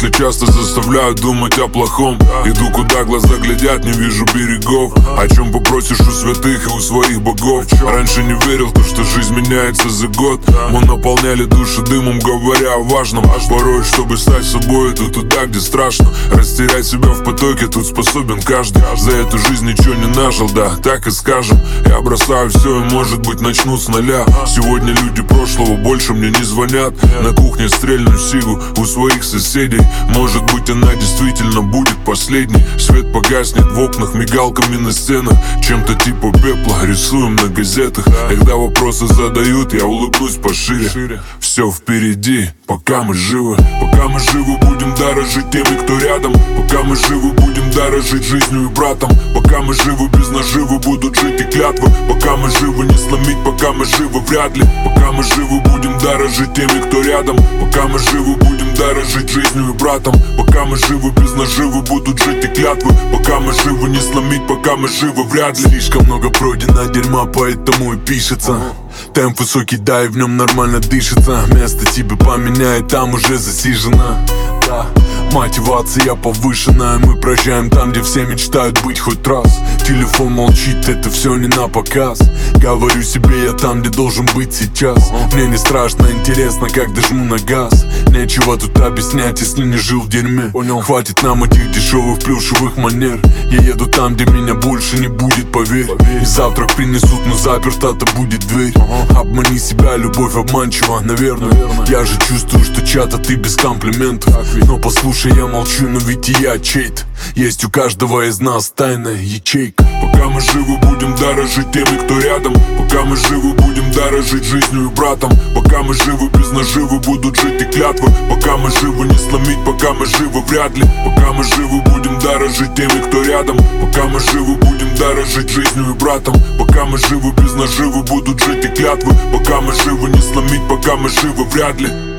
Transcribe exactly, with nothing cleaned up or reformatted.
мысли часто заставляют думать о плохом. Иду куда глаза глядят, не вижу берегов. О чем попросишь у святых и у своих богов? Раньше не верил в то, что жизнь меняется за год. Мы наполняли души дымом, говоря о важном. Порой, чтобы стать собой, это туда, где страшно. Растерять себя в потоке тут способен каждый. За эту жизнь ничего не нажил, да, так и скажем. Я бросаю все и, может быть, начну с нуля. Сегодня люди прошлого больше мне не звонят. На кухне стрельну сигу у своих соседей. Может быть, она действительно будет последней. Свет погаснет в окнах мигалками на стенах. Чем-то типа пепла рисуем на газетах. Когда вопросы задают, я улыбнусь пошире. Все впереди, пока мы живы. Пока мы живы, будем дорожить теми, кто рядом. Пока мы живы, будем дорожить жизнью и братом. Пока мы живы, без наживы будут жить и клятвы. Пока мы живы, не сломить, пока мы живы, вряд ли. Пока мы живы, будем дорожить теми, кто рядом. Пока мы живы, будем дорожить жизнью и братом. Пока мы живы, без наживы будут жить и клятвы. Пока мы живы, не сломить, пока мы живы, вряд ли. Слишком много пройдено дерьма, поэтому и пишется. Темп высокий, да, и в нем нормально дышится. Место тебе поменяет, там уже засижено. Да, мотивация повышенная. Мы проезжаем там, где все мечтают быть хоть раз. Телефон молчит, это все не на показ. Говорю себе, я там, где должен быть сейчас. Мне не страшно, интересно, как дожму на газ. Нечего тут объяснять, если не жил в дерьме. Хватит нам этих дешевых плюшевых манер. Я еду там, где меня больше не будет, поверь. И завтрак принесут, но заперта-то будет дверь. Обмани себя, любовь обманчива, наверное. Я же чувствую, что чата ты без комплиментов. Но послушай, я молчу, но ведь и я чей-то. Есть у каждого из нас тайная ячейка. Пока мы живы, будем дорожить теми, кто рядом. Пока мы живы, будем дорожить жизнью и братом. Пока мы живы, без наживы будут жить и клятвы. Пока мы живы, не сломить, пока мы живы, вряд ли. Пока мы живы, будем дорожить теми, кто рядом. Пока мы живы, будем дорожить жизнью и братом. Пока мы живы, без наживы будут жить и клятвы. Пока мы живы, не сломить, пока мы живы, вряд ли.